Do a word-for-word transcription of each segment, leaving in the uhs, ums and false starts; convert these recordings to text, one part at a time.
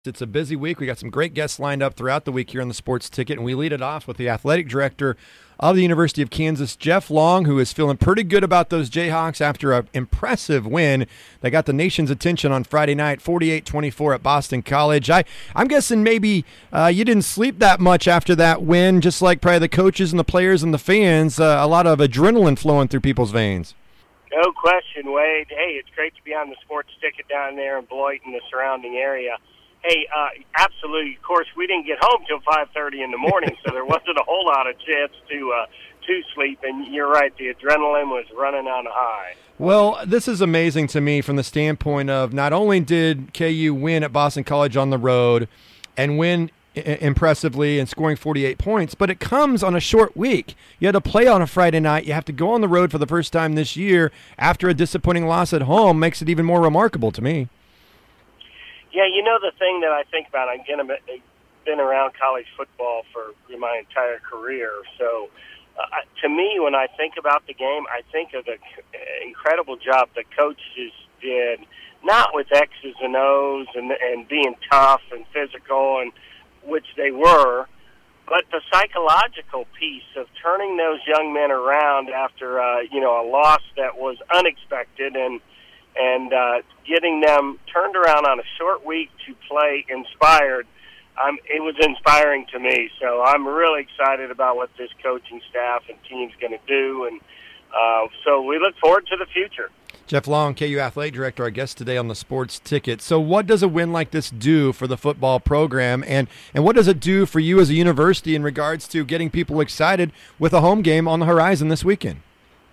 It's a busy week. We got some great guests lined up throughout the week here on the Sports Ticket, and we lead it off with the athletic director of the University of Kansas, Jeff Long, who is feeling pretty good about those Jayhawks after an impressive win. They got the nation's attention on Friday night, forty-eight twenty-four at Boston College. I, I'm guessing maybe uh, you didn't sleep that much after that win, just like probably the coaches and the players and the fans. Uh, a lot of adrenaline flowing through people's veins. No question, Wade. Hey, it's great to be on the Sports Ticket down there in Beloit and the surrounding area. Hey, uh, absolutely. Of course, we didn't get home till five thirty in the morning, so there wasn't a whole lot of chance to uh, to sleep. And you're right, the adrenaline was running on high. Well, this is amazing to me from the standpoint of not only did K U win at Boston College on the road and win I- impressively and scoring forty-eight points, but it comes on a short week. You had to play on a Friday night. You have to go on the road for the first time this year after a disappointing loss at home. Makes it even more remarkable to me. Yeah, you know the thing that I think about, I've been around college football for my entire career. So uh, to me, when I think about the game, I think of the incredible job the coaches did, not with X's and O's and, and being tough and physical, and which they were, but the psychological piece of turning those young men around after, uh, you know, a loss that was unexpected and and uh, getting them turned around on a short week to play inspired, um, it was inspiring to me. So I'm really excited about what this coaching staff and team's going to do, and uh, so we look forward to the future. Jeff Long, K U Athletic Director, our guest today on the Sports Ticket. So what does a win like this do for the football program, and, and what does it do for you as a university in regards to getting people excited with a home game on the horizon this weekend?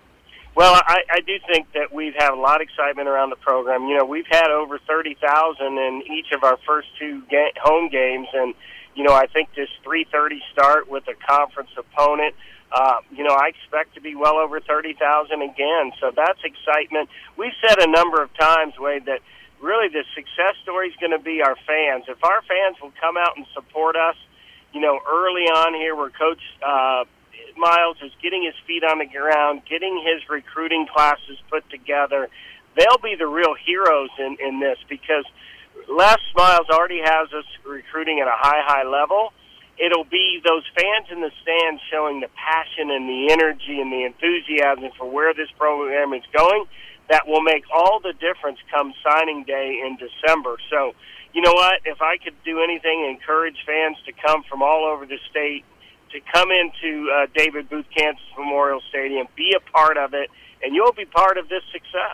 Well, I, I do think that we've had a lot of excitement around the program. You know, we've had over thirty thousand in each of our first two ga- home games, and, you know, I think this three thirty start with a conference opponent, uh, you know, I expect to be well over thirty thousand again. So that's excitement. We've said a number of times, Wade, that really the success story is going to be our fans. If our fans will come out and support us, you know, early on here where Coach uh, Miles is getting his feet on the ground, getting his recruiting classes put together, they'll be the real heroes in, in this, because Les Miles already has us recruiting at a high, high level. It'll be those fans in the stands showing the passion and the energy and the enthusiasm for where this program is going that will make all the difference come signing day in December. So, you know what? If I could do anything, encourage fans to come from all over the state, to come into uh, David Booth Kansas Memorial Stadium, be a part of it, and you'll be part of this success.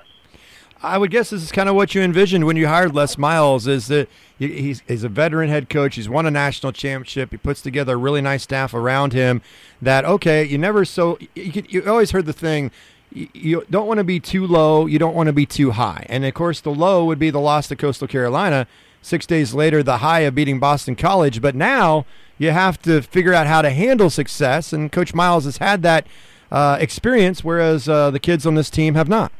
I would guess this is kind of what you envisioned when you hired Les Miles, is that he's, he's a veteran head coach. He's won a national championship. He puts together a really nice staff around him that, okay, you never so you, could, you always heard the thing, you, you don't want to be too low, you don't want to be too high. And, of course, the low would be the loss to Coastal Carolina. Six days later, the high of beating Boston College. But now you have to figure out how to handle success, and Coach Miles has had that uh, experience, whereas uh, the kids on this team have not.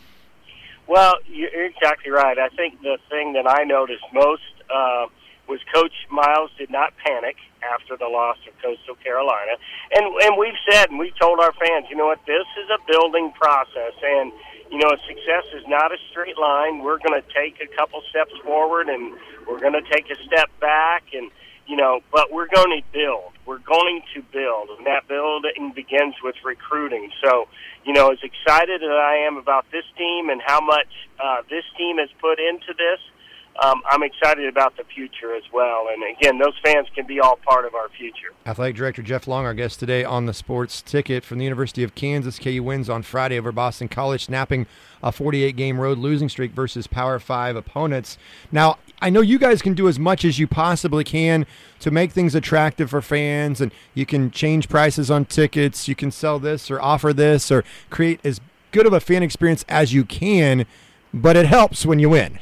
Well, you're exactly right. I think the thing that I noticed most uh, was Coach Miles did not panic after the loss of Coastal Carolina. And, and we've said, and we've told our fans, you know what, this is a building process, and you know, success is not a straight line. We're going to take a couple steps forward, and we're going to take a step back, and, you know, but we're going to build. We're going to build, and that building begins with recruiting. So, you know, as excited as I am about this team and how much uh, this team has put into this, Um, I'm excited about the future as well. And, again, those fans can be all part of our future. Athletic Director Jeff Long, our guest today on the Sports Ticket from the University of Kansas. K U wins on Friday over Boston College, snapping a forty-eight game road losing streak versus Power five opponents. Now, I know you guys can do as much as you possibly can to make things attractive for fans, and you can change prices on tickets, you can sell this or offer this or create as good of a fan experience as you can, but it helps when you win.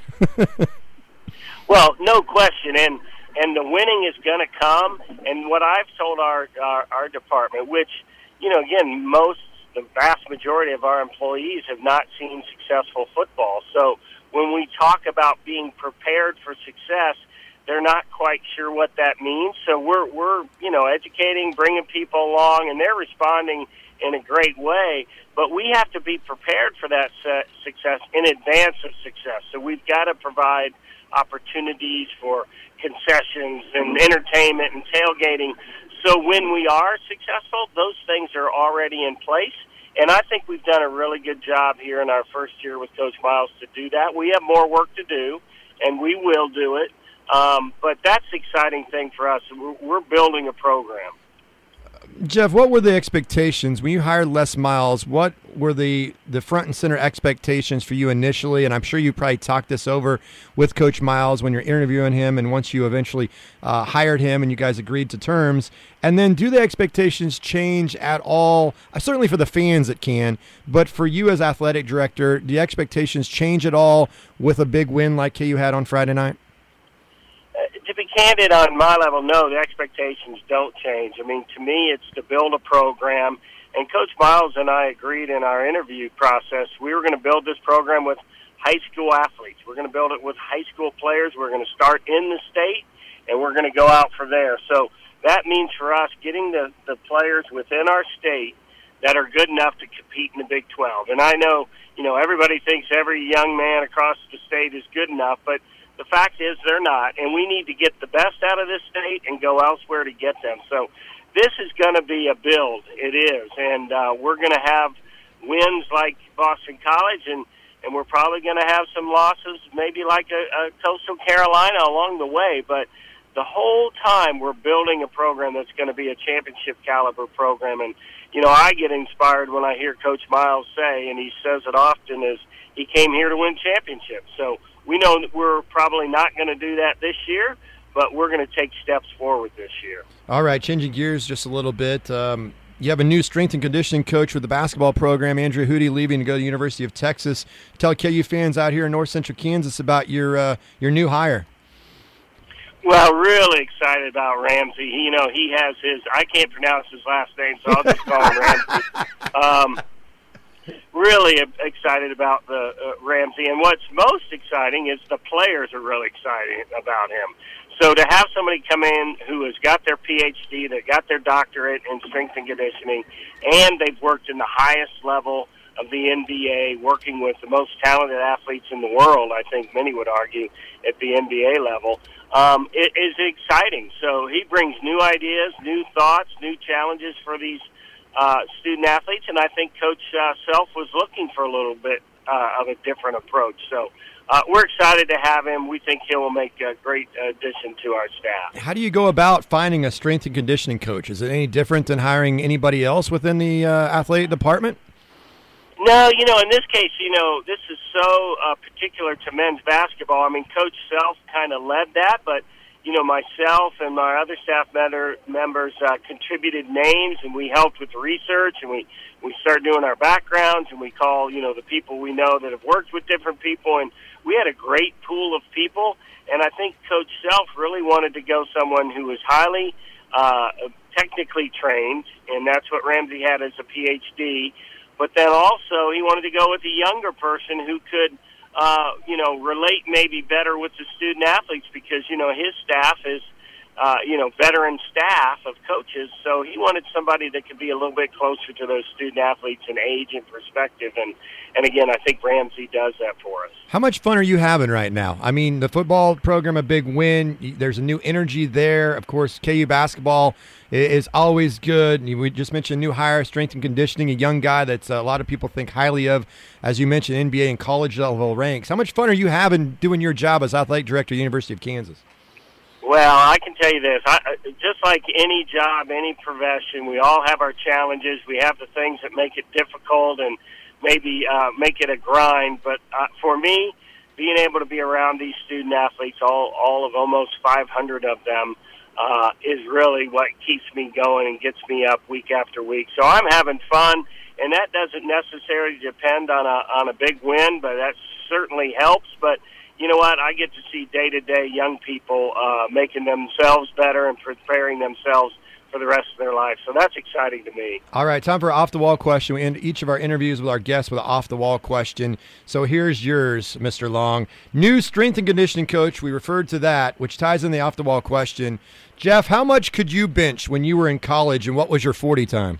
Well, no question, and and the winning is going to come. And what I've told our, our our department, which, you know, again, most, the vast majority of our employees have not seen successful football. So when we talk about being prepared for success, they're not quite sure what that means. So we're we're you know educating, bringing people along, and they're responding in a great way. But we have to be prepared for that success in advance of success. So we've got to provide opportunities for concessions and entertainment and tailgating. So when we are successful, those things are already in place. And I think we've done a really good job here in our first year with Coach Miles to do that. We have more work to do, and we will do it. Um, but that's the exciting thing for us. We're, we're building a program. Jeff, what were the expectations when you hired Les Miles? What were the, the front and center expectations for you initially? And I'm sure you probably talked this over with Coach Miles when you're interviewing him and once you eventually uh, hired him and you guys agreed to terms. And then do the expectations change at all? Uh, certainly for the fans it can, but for you as athletic director, do the expectations change at all with a big win like K U had on Friday night? To be candid, on my level, no, the expectations don't change. I mean, to me, it's to build a program. And Coach Miles and I agreed in our interview process, we were going to build this program with high school athletes. We're going to build it with high school players. We're going to start in the state, and we're going to go out from there. So that means for us getting the, the players within our state that are good enough to compete in the Big twelve. And I know, you know, everybody thinks every young man across the state is good enough, but the fact is they're not, and we need to get the best out of this state and go elsewhere to get them. So this is going to be a build. It is, and uh, we're going to have wins like Boston College, and, and we're probably going to have some losses, maybe like a, a Coastal Carolina along the way. But the whole time we're building a program that's going to be a championship caliber program. And, you know, I get inspired when I hear Coach Miles say, and he says it often, is he came here to win championships. So we know that we're probably not going to do that this year, but we're going to take steps forward this year. All right, changing gears just a little bit. Um, you have a new strength and conditioning coach with the basketball program, Andrew Hootie, leaving to go to the University of Texas. Tell K U fans out here in North Central Kansas about your uh, your new hire. Well, really excited about Ramsey. He, you know, he has his – I can't pronounce his last name, so I'll just call him Ramsey. Um Really excited about the uh, Ramsey, and what's most exciting is the players are really excited about him. So to have somebody come in who has got their P H D, that got their doctorate in strength and conditioning, and they've worked in the highest level of the N B A, working with the most talented athletes in the world, I think many would argue, at the N B A level, um, it is exciting. So he brings new ideas, new thoughts, new challenges for these Uh, student athletes, and I think Coach uh, Self was looking for a little bit uh, of a different approach. So uh, we're excited to have him. We think he will make a great addition to our staff. How do you go about finding a strength and conditioning coach? Is it any different than hiring anybody else within the uh, athletic department? No, you know, in this case, you know, this is so uh, particular to men's basketball. I mean, Coach Self kind of led that, but you know, myself and my other staff member, members uh, contributed names, and we helped with the research, and we, we started doing our backgrounds, and we call, you know, the people we know that have worked with different people, and we had a great pool of people, and I think Coach Self really wanted to go someone who was highly uh, technically trained, and that's what Ramsey had as a P H D, but then also he wanted to go with a younger person who could Uh, you know, relate maybe better with the student athletes because, you know, his staff is, uh, you know, veteran staff of coaches. So he wanted somebody that could be a little bit closer to those student athletes in age and perspective. And, and again, I think Ramsey does that for us. How much fun are you having right now? I mean, the football program, a big win. There's a new energy there. Of course, K U basketball is always good. We just mentioned new hire, strength and conditioning, a young guy that's a lot of people think highly of, as you mentioned, N B A and college level ranks. How much fun are you having doing your job as athletic director at the University of Kansas? Well, I can tell you this. I, just like any job, any profession, we all have our challenges. We have the things that make it difficult and maybe uh, make it a grind. But uh, for me, being able to be around these student athletes, all, all of almost five hundred of them, uh, is really what keeps me going and gets me up week after week. So I'm having fun, and that doesn't necessarily depend on a, on a big win, but that certainly helps. But you know what? I get to see day-to-day young people uh, making themselves better and preparing themselves for the rest of their life. So that's exciting to me. All right, time for an off-the-wall question. We end each of our interviews with our guests with an off-the-wall question. So here's yours, Mister Long. New strength and conditioning coach. We referred to that, which ties in the off-the-wall question. Jeff, how much could you bench when you were in college, and what was your forty time?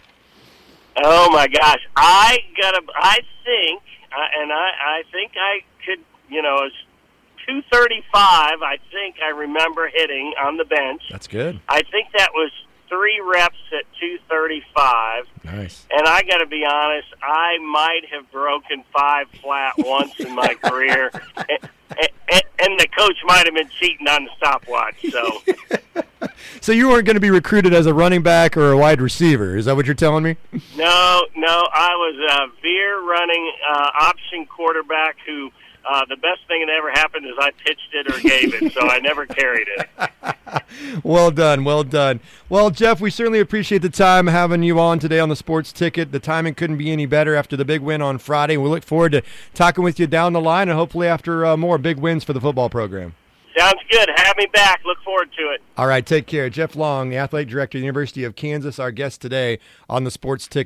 Oh, my gosh. I got a, I think, uh, and I, I think I could, you know, as two thirty-five, I think I remember hitting on the bench. That's good. I think that was three reps at two thirty-five. Nice. And I got to be honest, I might have broken five flat once in my career. And, and, and the coach might have been cheating on the stopwatch. So, so you weren't going to be recruited as a running back or a wide receiver. Is that what you're telling me? No, no. I was a veer running uh, option quarterback who uh, the best thing that ever happened is I pitched it or gave it, so I never carried it. Well done, well done. Well, Jeff, we certainly appreciate the time having you on today on the Sports Ticket. The timing couldn't be any better after the big win on Friday. We look forward to talking with you down the line and hopefully after uh, more big wins for the football program. Sounds good. Have me back. Look forward to it. All right, take care. Jeff Long, the athletic director of the University of Kansas, our guest today on the Sports Ticket.